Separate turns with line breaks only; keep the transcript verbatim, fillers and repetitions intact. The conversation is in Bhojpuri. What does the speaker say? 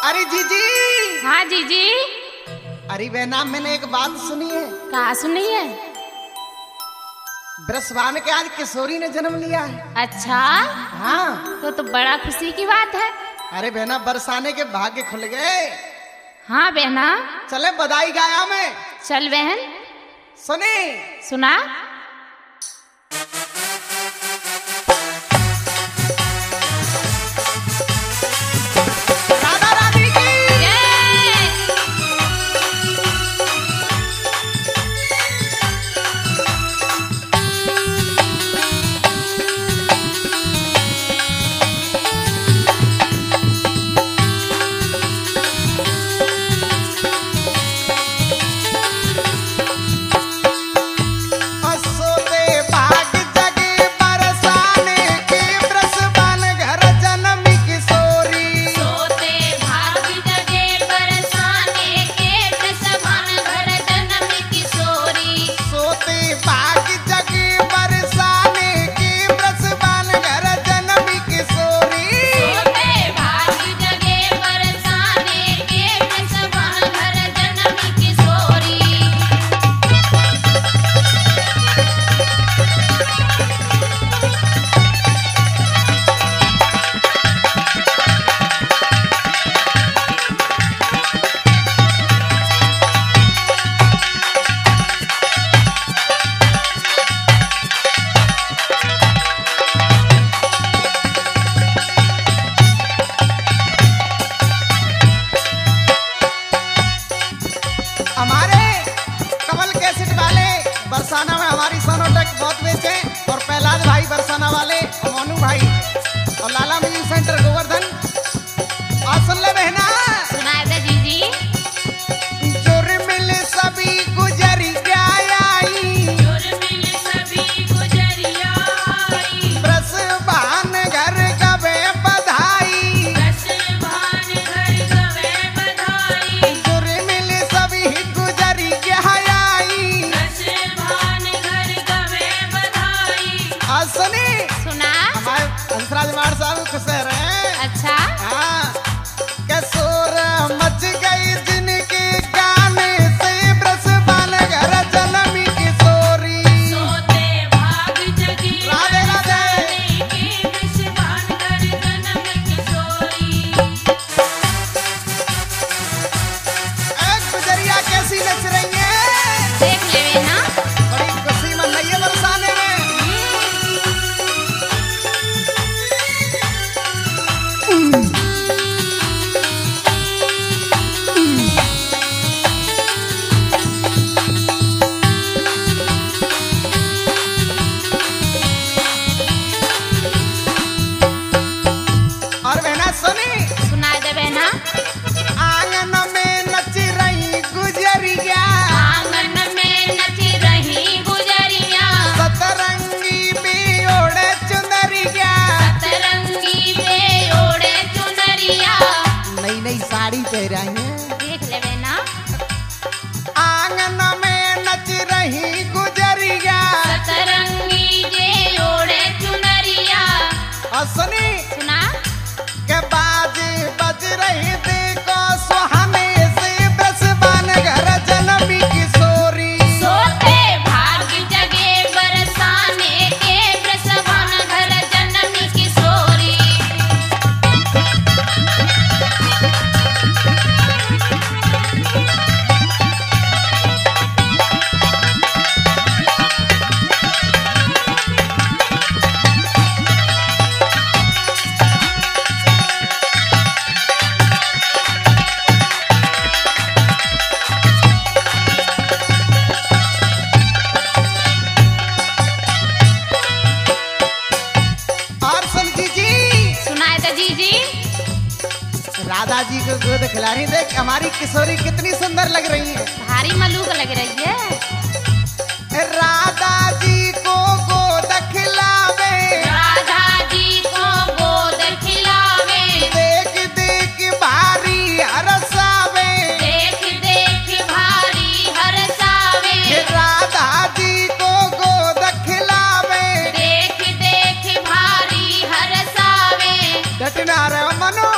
अरे जीजी।
हाँ जीजी।
अरे बहना मैंने एक बात सुनी है।
कहा सुनी है?
बृहस्पति के आज किशोरी ने जन्म लिया है।
अच्छा
हाँ
तो तो बड़ा खुशी की बात है।
अरे बहना बरसाने के भाग्य खुल गए।
हाँ बहना
चले बधाई गाया मैं।
चल बहन
सुनी
सुना।
राधा रानी की बरसाना में हमारी सोनोटेक बहुत बेचे और पहलाद भाई बरसाना वाले और मोनू भाई और लाला म्यूजिक सेंटर गोवर्धन। और सुन ले बहना
सुनाए दे जीजी।
जोर मिल सभी गुजरिया आई,
जोर मिल सभी गुजरिया आई,
बृहस्पति घर गवे बधाई,
बृहस्पति घर गवे बधाई,
जोर मिल सभी गुजरिया आई। सुनी
सुना।
हमारे हंसराज मार साहब खुश रहे।
अच्छा
हाँ कसोर मच गई जिनके गाने से बृहस्पति घर जन्मी किशोरी।
सोते भाग जगी
राधे राधे
के बृहस्पति घर जन्म किशोरी।
एक गुजरिया कैसी नच रही है।
देख ले ना
बड़ी खुशी मन रही है बरसाने में। और बहना सुनी
सुनाए दे बहना।
आंगन में नच रही गुजरिया,
आंगन में नच रही गुजरिया,
सतरंगी में ओढ़े चुनरिया,
सतरंगी में ओढ़े चुनरिया।
नई नई साड़ी पहराई है।
देख ले बहना।
आंगन में नच रही गुजरिया,
सतरंगी जे ओढ़े चुनरिया।
और सुनी
सुना।
के बाज बज रही देखो सुहाने से बृहस्पति घर जन्मी किशोरी।
सोते भाग जगे बरसाने के बृहस्पति घर जन्मी किशोरी।
और सुन जीजी
सुनाए दे जीजी।
राधा जी को गोद खिला रही। देख हमारी किशोरी कितनी सुंदर लग रही है।
भारी मलूक लग रही है।
राधा जी को गोद खिलावे,
राधा जी को गोद खिलावे,
देख देख भारी हरसावे,
देख देख भारी हरसावे,
राधा जी को गोद खिलावे,
देख देख भारी हरसावे।
डटना रे मनो